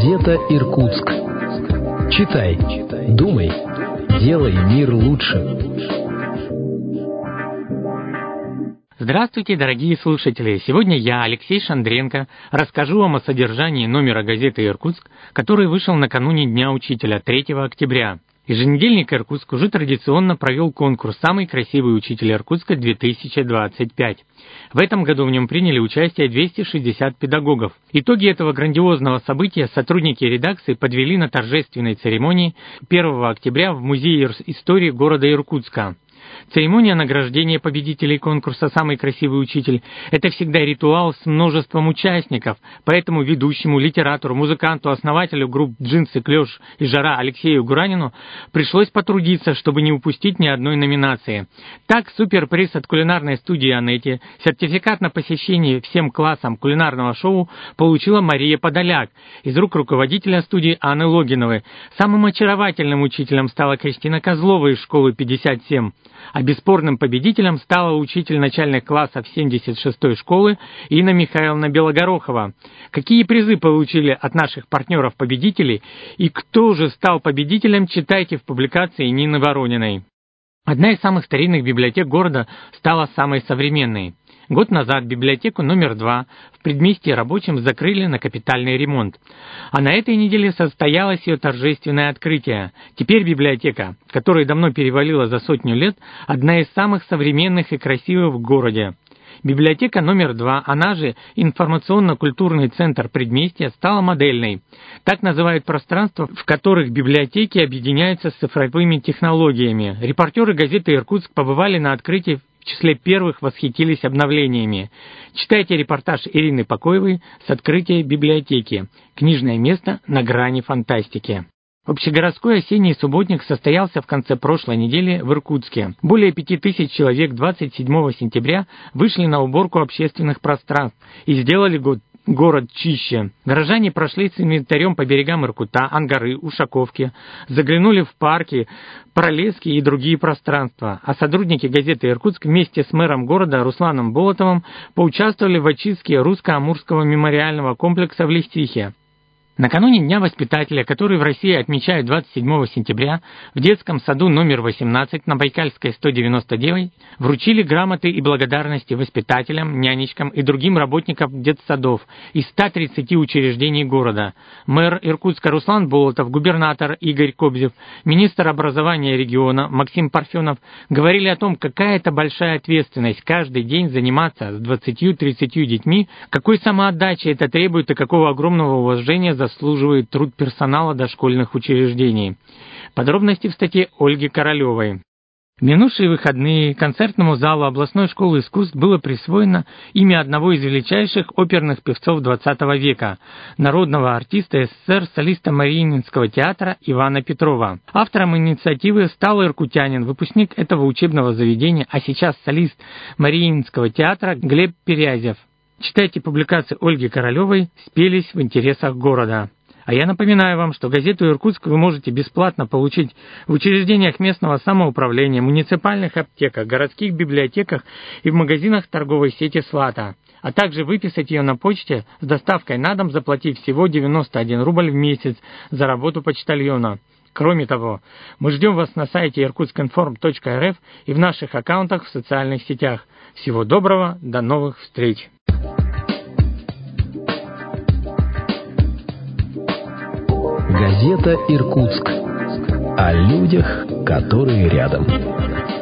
Газета «Иркутск». Читай, думай, делай мир лучше. Здравствуйте, дорогие слушатели! Сегодня я, Алексей Шандренко, расскажу вам о содержании номера газеты «Иркутск», который вышел накануне Дня Учителя, 3 октября. Еженедельник «Иркутск» уже традиционно провел конкурс «Самый красивый учитель Иркутска-2025». В этом году в нем приняли участие 260 педагогов. Итоги этого грандиозного события сотрудники редакции подвели на торжественной церемонии 1 октября в Музее истории города Иркутска. Церемония награждения победителей конкурса «Самый красивый учитель» – это всегда ритуал с множеством участников, поэтому ведущему, литератору, музыканту, основателю групп «Джинсы», «Клёш» и «Жара» Алексею Гуранину пришлось потрудиться, чтобы не упустить ни одной номинации. Так, суперприз от кулинарной студии «Анетти», сертификат на посещение всем классам кулинарного шоу получила Мария Подоляк из рук руководителя студии Анны Логиновой. Самым очаровательным учителем стала Кристина Козлова из школы 57. А бесспорным победителем стала учитель начальных классов 76-й школы Инна Михайловна Белогорохова. Какие призы получили от наших партнеров-победителей и кто же стал победителем, читайте в публикации Нины Ворониной. Одна из самых старинных библиотек города стала самой современной. Год назад библиотеку номер 2 в предместье рабочим закрыли на капитальный ремонт. А на этой неделе состоялось ее торжественное открытие. Теперь библиотека, которая давно перевалила за 100 лет, одна из самых современных и красивых в городе. Библиотека номер 2, она же информационно-культурный центр предместья, стала модельной. Так называют пространства, в которых библиотеки объединяются с цифровыми технологиями. Репортеры газеты «Иркутск» побывали на открытии, в числе первых восхитились обновлениями. Читайте репортаж Ирины Покоевой с открытия библиотеки. Книжное место на грани фантастики. Общегородской осенний субботник состоялся в конце прошлой недели в Иркутске. Более 5000 человек 27 сентября вышли на уборку общественных пространств и сделали город чище. Горожане прошли с инвентарем по берегам Иркута, Ангары, Ушаковки, заглянули в парки, Пролески и другие пространства. А сотрудники газеты «Иркутск» вместе с мэром города Русланом Болотовым поучаствовали в очистке русско-амурского мемориального комплекса в Листихе. Накануне Дня воспитателя, который в России отмечают 27 сентября, в детском саду номер 18 на Байкальской 199 вручили грамоты и благодарности воспитателям, нянечкам и другим работникам детсадов из 130 учреждений города. Мэр Иркутска Руслан Болотов, губернатор Игорь Кобзев, министр образования региона Максим Парфенов говорили о том, какая это большая ответственность каждый день заниматься с 20-30 детьми, какой самоотдачи это требует и какого огромного уважения заслуживает труд персонала дошкольных учреждений. Подробности в статье Ольги Королевой. В минувшие выходные концертному залу областной школы искусств было присвоено имя одного из величайших оперных певцов XX века, народного артиста СССР, солиста Мариинского театра Ивана Петрова. Автором инициативы стал иркутянин, выпускник этого учебного заведения, а сейчас солист Мариинского театра Глеб Перязев. Читайте публикации Ольги Королевой «Спелись в интересах города». А я напоминаю вам, что газету «Иркутск» вы можете бесплатно получить в учреждениях местного самоуправления, муниципальных аптеках, городских библиотеках и в магазинах торговой сети «Слата», а также выписать ее на почте с доставкой на дом, заплатив всего 91 рубль в месяц за работу почтальона. Кроме того, мы ждем вас на сайте irkutskинформ.рф и в наших аккаунтах в социальных сетях. Всего доброго, до новых встреч! Газета «Иркутск» о людях, которые рядом.